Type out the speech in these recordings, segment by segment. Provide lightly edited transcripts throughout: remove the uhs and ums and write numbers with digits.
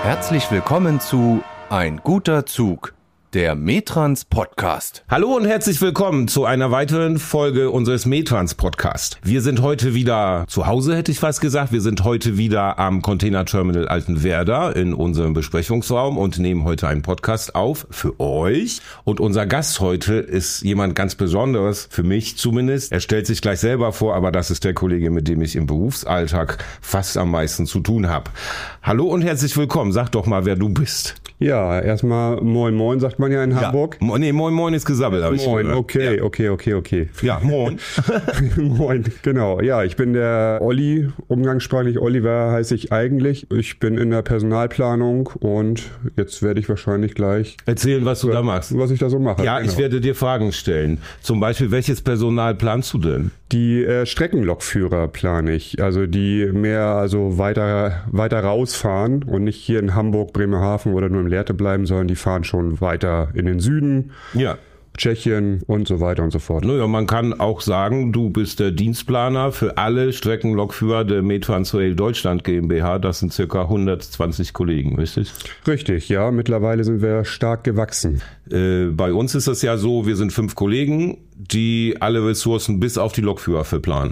Herzlich willkommen zu Ein guter Zug, der Metrans Podcast. Hallo und herzlich willkommen zu einer weiteren Folge unseres Metrans Podcast. Wir sind heute wieder zu Hause, hätte ich fast gesagt. Wir sind heute wieder am Containerterminal Altenwerder in unserem Besprechungsraum und nehmen heute einen Podcast auf für euch. Und unser Gast heute ist jemand ganz Besonderes, für mich zumindest. Er stellt sich gleich selber vor, aber das ist der Kollege, mit dem ich im Berufsalltag fast am meisten zu tun habe. Hallo und herzlich willkommen. Sag doch mal, wer du bist. Ja, erstmal Moin Moin, sagt man ja in Hamburg. Nee, Moin Moin ist gesabbelt, habe ich Moin, gehört. okay. Ja, Moin. Moin, genau. Ja, ich bin der Olli, umgangssprachlich Oliver heiße ich eigentlich. Ich bin in der Personalplanung und jetzt werde ich wahrscheinlich gleich Erzählen, was du da machst. Was ich da so mache. Ja, genau. Ich werde dir Fragen stellen. Zum Beispiel, welches Personal planst du denn? Die Streckenlokführer plane ich, also die mehr weiter rausfahren und nicht hier in Hamburg, Bremerhaven oder nur in Lehrte bleiben, sondern die fahren schon weiter in den Süden. Ja. Tschechien und so weiter und so fort. Naja, man kann auch sagen, du bist der Dienstplaner für alle Streckenlokführer der Metrans Rail Deutschland GmbH. Das sind circa 120 Kollegen, richtig? Richtig, ja. Mittlerweile sind wir stark gewachsen. Bei uns ist es ja so, wir sind 5 Kollegen, die alle Ressourcen bis auf die Lokführer verplanen.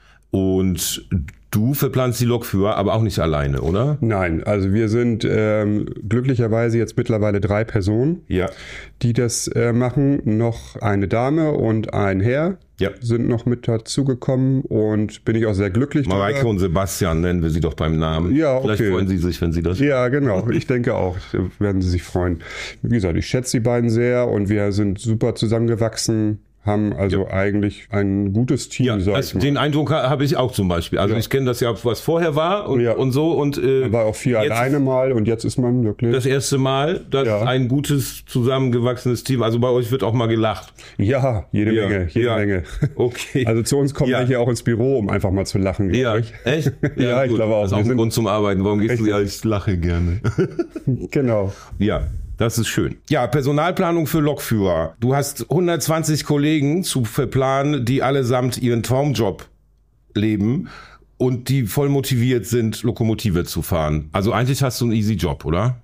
Und du verplanst die Lokführer, aber auch nicht alleine, oder? Nein, also wir sind glücklicherweise jetzt mittlerweile 3 Personen, die das machen. Noch eine Dame und ein Herr sind noch mit dazugekommen und bin ich auch sehr glücklich. Mareike und Sebastian nennen wir sie doch beim Namen. Ja, okay. Vielleicht freuen sie sich, wenn sie das... Ja, genau. Ich denke auch, werden sie sich freuen. Wie gesagt, ich schätze die beiden sehr und wir sind super zusammengewachsen. Haben also eigentlich ein gutes Team. Ja, den Eindruck habe ich auch zum Beispiel. Also ich kenne das ja, was vorher war und so. Und man war auch viel alleine mal und jetzt ist man wirklich... Das erste Mal, dass ein gutes, zusammengewachsenes Team, also bei euch wird auch mal gelacht. Ja, jede Menge. Okay. Also zu uns kommt man hier auch ins Büro, um einfach mal zu lachen. Ja, echt? Ja, ich glaube auch. Das ist auch ein Grund zum Arbeiten. Warum gehst du ja? Ich lache gerne. Genau. Ja. Das ist schön. Ja, Personalplanung für Lokführer. Du hast 120 Kollegen zu verplanen, die allesamt ihren Traumjob leben und die voll motiviert sind, Lokomotive zu fahren. Also eigentlich hast du einen easy Job, oder?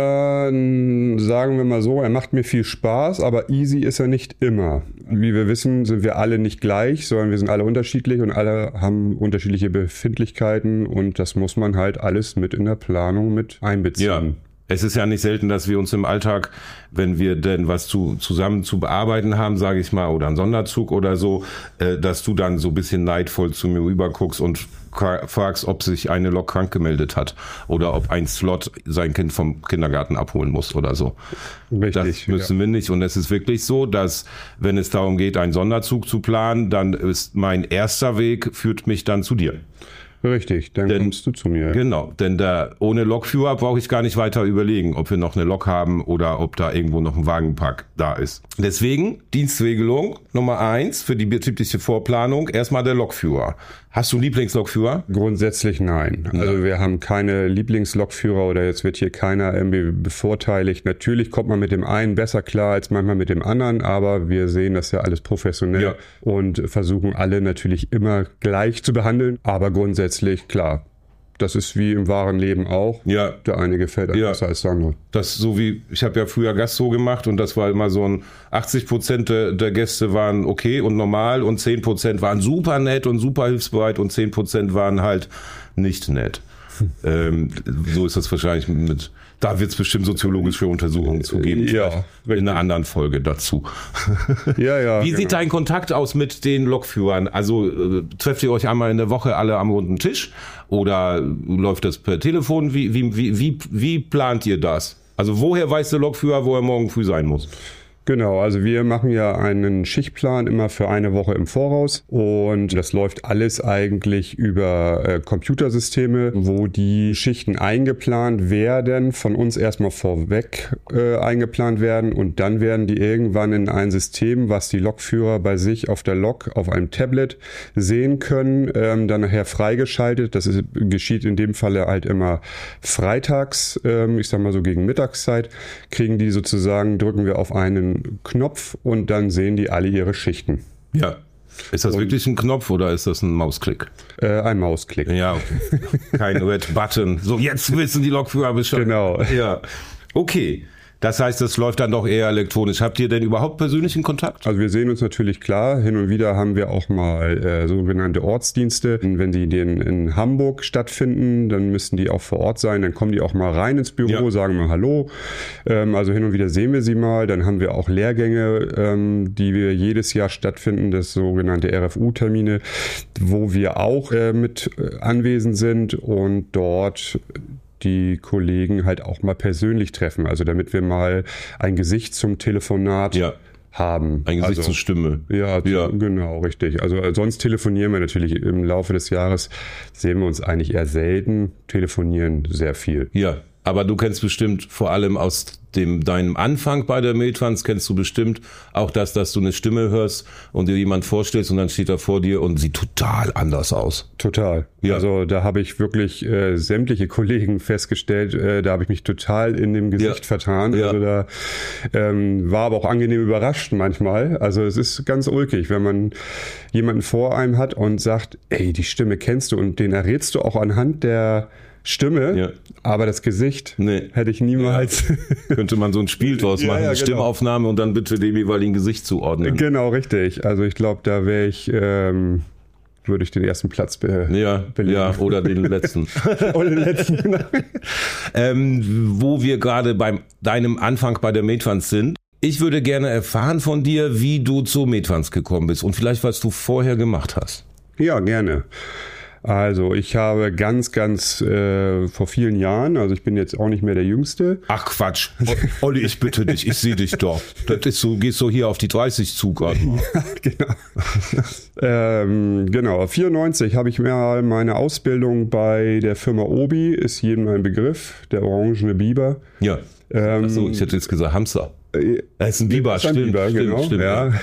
Sagen wir mal so, er macht mir viel Spaß, aber easy ist er nicht immer. Wie wir wissen, sind wir alle nicht gleich, sondern wir sind alle unterschiedlich und alle haben unterschiedliche Befindlichkeiten und das muss man halt alles mit in der Planung mit einbeziehen. Ja. Es ist ja nicht selten, dass wir uns im Alltag, wenn wir denn was zusammen zu bearbeiten haben, sage ich mal, oder einen Sonderzug oder so, dass du dann so ein bisschen neidvoll zu mir rüber guckst und fragst, ob sich eine Lok krank gemeldet hat oder ob ein Slot sein Kind vom Kindergarten abholen muss oder so. Richtig, das müssen wir nicht. Und es ist wirklich so, dass wenn es darum geht, einen Sonderzug zu planen, dann ist mein erster Weg, führt mich dann zu dir. Richtig, dann kommst du zu mir. Genau, denn ohne Lokführer brauche ich gar nicht weiter überlegen, ob wir noch eine Lok haben oder ob da irgendwo noch ein Wagenpark da ist. Deswegen Dienstregelung Nummer 1 für die betriebliche Vorplanung, erstmal der Lokführer. Hast du einen Lieblingslokführer? Grundsätzlich nein. Also wir haben keine Lieblingslokführer oder jetzt wird hier keiner irgendwie bevorteiligt. Natürlich kommt man mit dem einen besser klar als manchmal mit dem anderen, aber wir sehen das ja alles professionell und versuchen alle natürlich immer gleich zu behandeln, aber grundsätzlich klar. Das ist wie im wahren Leben auch. Ja. Der eine gefällt besser als der andere. Das so wie, ich habe ja früher Gastro gemacht und das war immer so ein 80% der Gäste waren okay und normal und 10% waren super nett und super hilfsbereit und 10% waren halt nicht nett. So ist das wahrscheinlich da wird es bestimmt soziologische Untersuchungen zu geben. Ja. In einer anderen Folge dazu. Ja. Wie sieht dein Kontakt aus mit den Lokführern? Also trefft ihr euch einmal in der Woche alle am runden Tisch oder läuft das per Telefon? Wie plant ihr das? Also woher weiß der Lokführer, wo er morgen früh sein muss? Genau, also wir machen ja einen Schichtplan immer für eine Woche im Voraus und das läuft alles eigentlich über Computersysteme, wo die Schichten eingeplant werden, von uns erstmal vorweg eingeplant werden und dann werden die irgendwann in ein System, was die Lokführer bei sich auf der Lok auf einem Tablet sehen können, dann nachher freigeschaltet. Das geschieht in dem Falle halt immer freitags, ich sag mal so gegen Mittagszeit, kriegen die sozusagen, drücken wir auf einen Knopf und dann sehen die alle ihre Schichten. Ja. Ist das wirklich ein Knopf oder ist das ein Mausklick? Ein Mausklick. Ja, okay. Kein Red Button. So, jetzt wissen die Lokführer Bescheid. Genau. Ja. Okay. Das heißt, das läuft dann doch eher elektronisch. Habt ihr denn überhaupt persönlichen Kontakt? Also wir sehen uns natürlich klar. Hin und wieder haben wir auch mal sogenannte Ortsdienste. Wenn die in Hamburg stattfinden, dann müssen die auch vor Ort sein. Dann kommen die auch mal rein ins Büro, sagen mal Hallo. Also hin und wieder sehen wir sie mal. Dann haben wir auch Lehrgänge, die wir jedes Jahr stattfinden, das sogenannte RFU-Termine, wo wir auch mit anwesend sind und dort die Kollegen halt auch mal persönlich treffen. Also damit wir mal ein Gesicht zum Telefonat haben. Ein Gesicht zur Stimme. Ja, genau, richtig. Also sonst telefonieren wir natürlich im Laufe des Jahres, sehen wir uns eigentlich eher selten, telefonieren sehr viel. Ja, aber du kennst bestimmt vor allem aus deinem Anfang bei der Metrans, kennst du bestimmt auch das, dass du eine Stimme hörst und dir jemand vorstellst und dann steht er vor dir und sieht total anders aus. Total. Ja. Also da habe ich wirklich sämtliche Kollegen festgestellt, da habe ich mich total in dem Gesicht vertan. Ja. Also da war aber auch angenehm überrascht manchmal. Also es ist ganz ulkig, wenn man jemanden vor einem hat und sagt, ey, die Stimme kennst du und den errätst du auch anhand der Stimme, aber das Gesicht hätte ich niemals. Ja. Könnte man so ein Spiel draus machen, eine Stimmaufnahme und dann bitte dem jeweiligen Gesicht zuordnen. Genau, richtig. Also ich glaube, da wäre ich, würde ich den ersten Platz belegen. Ja, oder den letzten. Oder den letzten, genau. Wo wir gerade bei deinem Anfang bei der Metrans sind. Ich würde gerne erfahren von dir, wie du zur Metrans gekommen bist und vielleicht, was du vorher gemacht hast. Ja, gerne. Also ich habe ganz vor vielen Jahren, also ich bin jetzt auch nicht mehr der Jüngste. Ach Quatsch, Olli, ich bitte dich, ich sehe dich doch. Das ist so, gehst so hier auf die 30 zu gerade mal. Ja, genau. 94 habe ich mir meine Ausbildung bei der Firma Obi, ist jedem ein Begriff, der orangene Biber. Ja, achso, ich hätte jetzt gesagt Hamster. Das ist ein Biber, stimmt. Ja.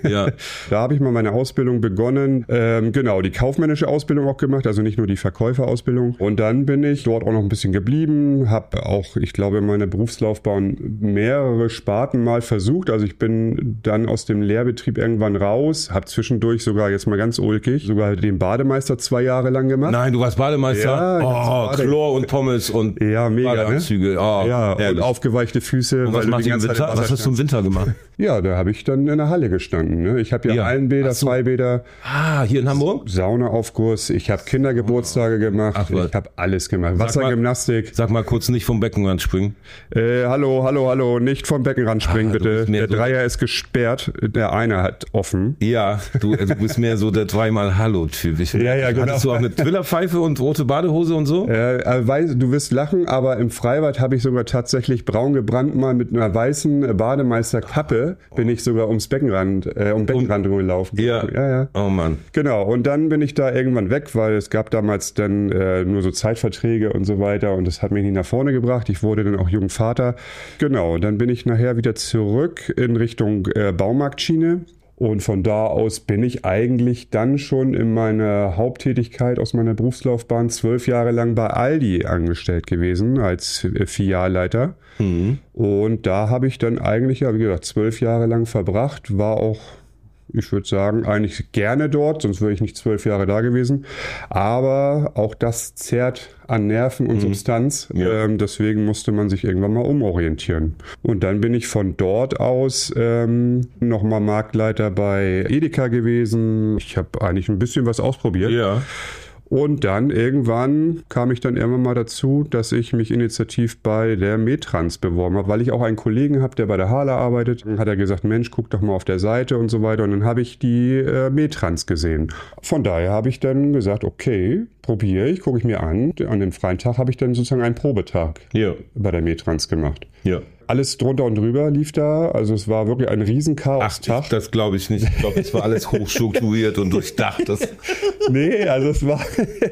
Da habe ich mal meine Ausbildung begonnen. Genau, die kaufmännische Ausbildung auch gemacht, also nicht nur die Verkäuferausbildung. Und dann bin ich dort auch noch ein bisschen geblieben, habe auch, ich glaube, in meiner Berufslaufbahn mehrere Sparten mal versucht. Also ich bin dann aus dem Lehrbetrieb irgendwann raus, habe zwischendurch sogar, jetzt mal ganz ulkig, sogar den Bademeister 2 Jahre lang gemacht. Nein, du warst Bademeister? Ja, Chlor und Pommes und mega, Badeanzüge. Ne? Und aufgeweichte Füße. Und was machst du im Winter? Was hast du im Winter gemacht? Ja, da habe ich dann in der Halle gestanden. Ne? Ich habe Hallenbäder, Freibäder. Hier in Hamburg? Saunaaufguss. Ich habe Kindergeburtstage gemacht. Ich habe alles gemacht. Wassergymnastik. Sag mal kurz, nicht vom Beckenrand springen. Hallo. Nicht vom Beckenrand springen, bitte. Der Dreier ist gesperrt. Der eine hat offen. Ja, du bist mehr so der 3-mal-Hallo-Typ. Ja, genau. Hattest du auch eine Twillerpfeife und rote Badehose und so? Du wirst lachen, aber im Freibad habe ich sogar tatsächlich braun gebrannt mal mit einer weißen Bademeisterkappe bin ich sogar ums Beckenrand gelaufen. Ja. Oh Mann. Genau, und dann bin ich da irgendwann weg, weil es gab damals dann nur so Zeitverträge und so weiter und das hat mich nicht nach vorne gebracht. Ich wurde dann auch Jugendvater. Genau, dann bin ich nachher wieder zurück in Richtung Baumarktschiene. Und von da aus bin ich eigentlich dann schon in meiner Haupttätigkeit aus meiner Berufslaufbahn 12 Jahre lang bei Aldi angestellt gewesen als Filialleiter. Mhm. Und da habe ich dann eigentlich, wie gesagt, 12 Jahre lang verbracht, war auch, ich würde sagen, eigentlich gerne dort, sonst wäre ich nicht 12 Jahre da gewesen. Aber auch das zehrt an Nerven und Substanz. Ja. Deswegen musste man sich irgendwann mal umorientieren. Und dann bin ich von dort aus nochmal Marktleiter bei Edeka gewesen. Ich habe eigentlich ein bisschen was ausprobiert. Ja. Und dann irgendwann kam ich dann irgendwann mal dazu, dass ich mich initiativ bei der Metrans beworben habe, weil ich auch einen Kollegen habe, der bei der Hala arbeitet. Dann hat er gesagt, Mensch, guck doch mal auf der Seite und so weiter. Und dann habe ich die Metrans gesehen. Von daher habe ich dann gesagt, okay, probiere ich, gucke ich mir an. An dem freien Tag habe ich dann sozusagen einen Probetag bei der Metrans gemacht. Ja. Alles drunter und drüber lief da. Also es war wirklich ein Riesenchaos-Tag. Ach, das glaube ich nicht. Ich glaube, es war alles hochstrukturiert und durchdacht. Nee, also es war...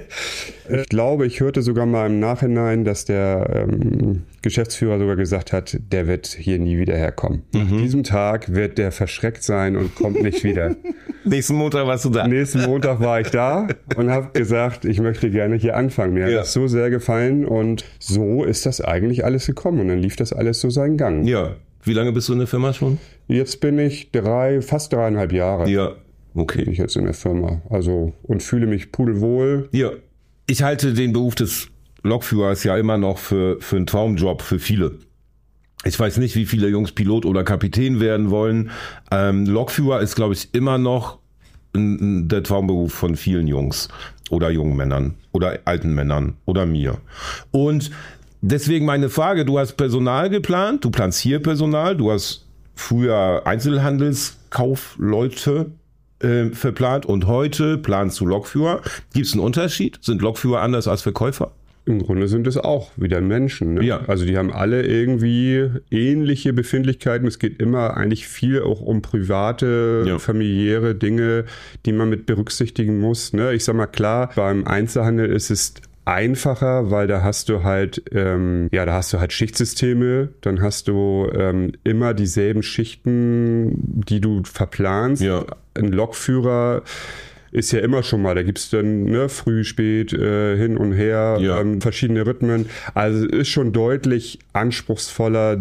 Ich glaube, ich hörte sogar mal im Nachhinein, dass der Geschäftsführer sogar gesagt hat, der wird hier nie wieder herkommen. Nach diesem Tag wird der verschreckt sein und kommt nicht wieder. Nächsten Montag warst du da. Nächsten Montag war ich da und habe gesagt, ich möchte gerne hier anfangen. Mir hat das so sehr gefallen und so ist das eigentlich alles gekommen und dann lief das alles so seinen Gang. Ja. Wie lange bist du in der Firma schon? Jetzt bin ich fast 3,5 Jahre. Ja. Okay. Bin ich jetzt in der Firma. Also, und fühle mich pudelwohl. Ja, ich halte den Beruf des Lokführers ja immer noch für einen Traumjob für viele. Ich weiß nicht, wie viele Jungs Pilot oder Kapitän werden wollen. Lokführer ist, glaube ich, immer noch der Traumberuf von vielen Jungs oder jungen Männern oder alten Männern oder mir. Und deswegen meine Frage, du hast Personal geplant, du planst hier Personal, du hast früher Einzelhandelskaufleute verplant und heute planst du Lokführer. Gibt es einen Unterschied? Sind Lokführer anders als Verkäufer? Im Grunde sind es auch wieder Menschen. Ne? Ja. Also die haben alle irgendwie ähnliche Befindlichkeiten. Es geht immer eigentlich viel auch um private, familiäre Dinge, die man mit berücksichtigen muss. Ne? Ich sag mal klar, beim Einzelhandel ist es einfacher, weil da hast du halt, Schichtsysteme, dann hast du immer dieselben Schichten, die du verplanst. Ja. Ein Lokführer ist ja immer schon mal, da gibt's dann früh, spät, hin und her, verschiedene Rhythmen. Also es ist schon deutlich anspruchsvoller,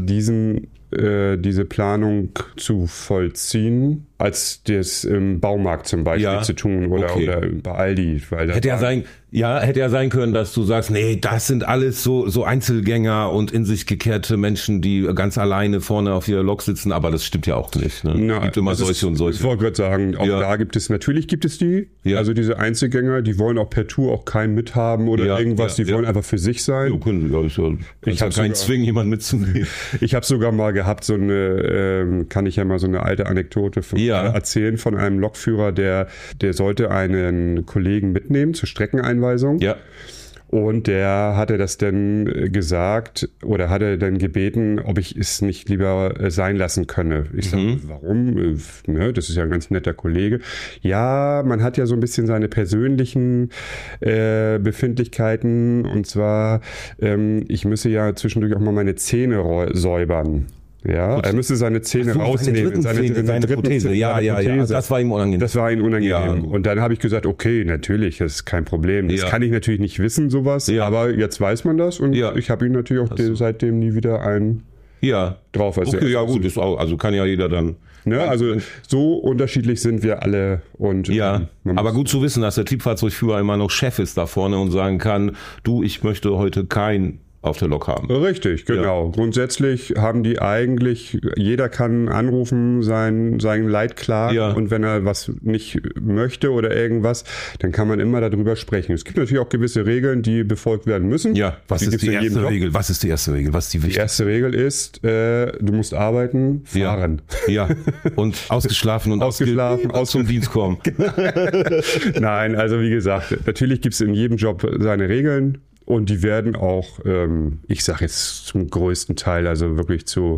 diese Planung zu vollziehen, als das im Baumarkt zum Beispiel zu tun oder bei Aldi. Weil hätte ja sein können, dass du sagst, nee, das sind alles so Einzelgänger und in sich gekehrte Menschen, die ganz alleine vorne auf ihrer Lok sitzen, aber das stimmt ja auch nicht. Ne? Es gibt immer solche und solche. Ich wollte gerade sagen, auch da gibt es die, also diese Einzelgänger, die wollen auch per Tour auch keinen mithaben oder irgendwas, die wollen einfach für sich sein. Ja, ich habe keinen Zwing, jemanden mitzunehmen. Ich habe sogar mal gehabt, kann ich ja mal so eine alte Anekdote erzählen von einem Lokführer, der sollte einen Kollegen mitnehmen zur Streckeneinweisung. Ja. Und der hatte das dann gesagt oder hatte dann gebeten, ob ich es nicht lieber sein lassen könne. Ich sage, warum? Das ist ja ein ganz netter Kollege. Ja, man hat ja so ein bisschen seine persönlichen Befindlichkeiten. Und zwar, ich müsse ja zwischendurch auch mal meine Zähne säubern. Ja, er müsste seine Zähne rausnehmen. Seine Prothese. Ja, das war ihm unangenehm. Ja. Und dann habe ich gesagt, okay, natürlich, das ist kein Problem. Das kann ich natürlich nicht wissen, sowas. Ja. Aber jetzt weiß man das und ich habe ihn natürlich auch seitdem nie wieder drauf. Also okay, ja gut, ist auch, also kann ja jeder dann. Ne, also so unterschiedlich sind wir alle. Und aber gut zu wissen, dass der Triebfahrzeugführer immer noch Chef ist da vorne und sagen kann, du, ich möchte heute kein auf der Lok haben. Richtig, genau. Ja. Grundsätzlich haben die eigentlich, jeder kann anrufen, sein Leid klagen und wenn er was nicht möchte oder irgendwas, dann kann man immer darüber sprechen. Es gibt natürlich auch gewisse Regeln, die befolgt werden müssen. Ja, was ist die erste Regel? Was ist die erste Regel? Was ist die wichtigste? Die erste Regel ist, du musst arbeiten, fahren. Ja, und ausgeschlafen und aus zum Dienst kommen. Nein, also wie gesagt, natürlich gibt es in jedem Job seine Regeln. Und die werden auch, ich sage jetzt zum größten Teil, also wirklich zu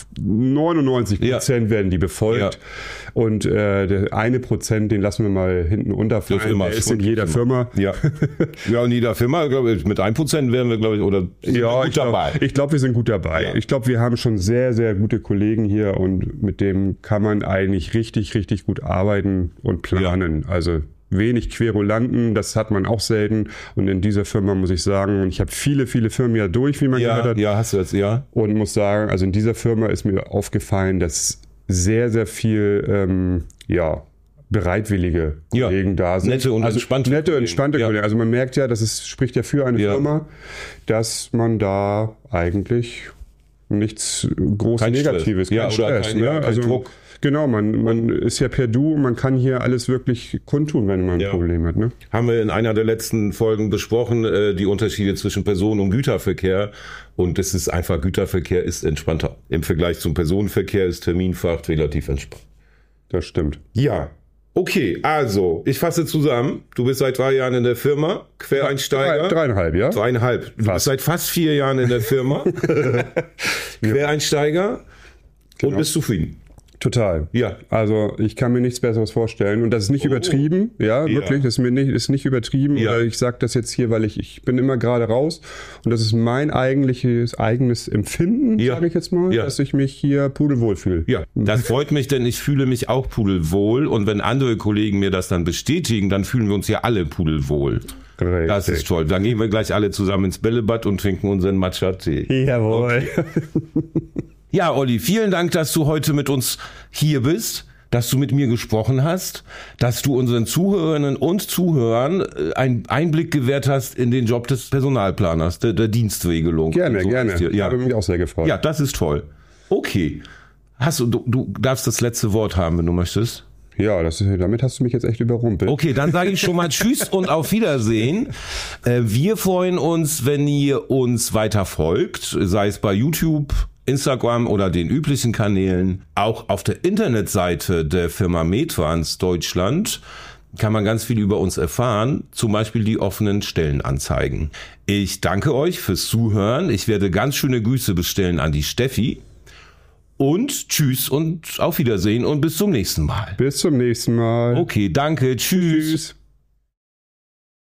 99% werden die befolgt. Ja. Und der 1%, den lassen wir mal hinten unterfallen. Der ist in jeder Firma. Ja, in jeder Firma, glaube ich, mit 1% wären wir, glaube ich, oder gut dabei. Ich glaube, wir sind gut dabei. Ja. Ich glaube, wir haben schon sehr, sehr gute Kollegen hier und mit dem kann man eigentlich richtig, richtig gut arbeiten und planen. Ja. Also wenig Querulanten, das hat man auch selten. Und in dieser Firma muss ich sagen, und ich habe viele, viele Firmen ja durch, wie man gehört hat. Ja, hast du jetzt, Und muss sagen, also in dieser Firma ist mir aufgefallen, dass sehr, sehr viel, bereitwillige Kollegen da sind. Nette und entspannte Kollegen. Also man merkt ja, spricht ja für eine Firma, dass man da eigentlich nichts groß Negatives, kein Stress, kein Druck. Genau, man ist ja per Du, man kann hier alles wirklich kundtun, wenn man ein Problem hat. Ne? Haben wir in einer der letzten Folgen besprochen, die Unterschiede zwischen Personen- und Güterverkehr. Und das ist einfach, Güterverkehr ist entspannter. Im Vergleich zum Personenverkehr ist Terminfahrt relativ entspannt. Das stimmt. Ja. Okay, also, ich fasse zusammen. Du bist seit 3 Jahren in der Firma, Quereinsteiger. 3,5, ja? 3,5. Du bist seit fast 4 Jahren in der Firma, Quereinsteiger und bist zufrieden. Total. Ja. Also ich kann mir nichts Besseres vorstellen. Und das ist nicht übertrieben. Ja, wirklich. Das ist nicht übertrieben. Ja. Oder ich sage das jetzt hier, weil ich bin immer gerade raus. Und das ist mein eigenes Empfinden, sage ich jetzt mal, dass ich mich hier pudelwohl fühle. Ja, das freut mich, denn ich fühle mich auch pudelwohl. Und wenn andere Kollegen mir das dann bestätigen, dann fühlen wir uns ja alle pudelwohl. Richtig. Das ist toll. Dann gehen wir gleich alle zusammen ins Bällebad und trinken unseren Matcha-Tee. Jawohl. Okay. Ja, Olli, vielen Dank, dass du heute mit uns hier bist. dass du mit mir gesprochen hast, dass du unseren Zuhörerinnen und Zuhörern einen Einblick gewährt hast in den Job des Personalplaners, der Dienstregelung. Gerne, so gerne. Ja. Habe mich auch sehr gefreut. Ja, das ist toll. Okay. Du darfst das letzte Wort haben, wenn du möchtest. Ja, damit hast du mich jetzt echt überrumpelt. Okay, dann sage ich schon mal Tschüss und auf Wiedersehen. Wir freuen uns, wenn ihr uns weiter folgt, sei es bei YouTube, Instagram oder den üblichen Kanälen. Auch auf der Internetseite der Firma Metrans Deutschland kann man ganz viel über uns erfahren, zum Beispiel die offenen Stellenanzeigen. Ich danke euch fürs Zuhören. Ich werde ganz schöne Grüße bestellen an die Steffi. Und tschüss und auf Wiedersehen und bis zum nächsten Mal. Bis zum nächsten Mal. Okay, danke. Tschüss.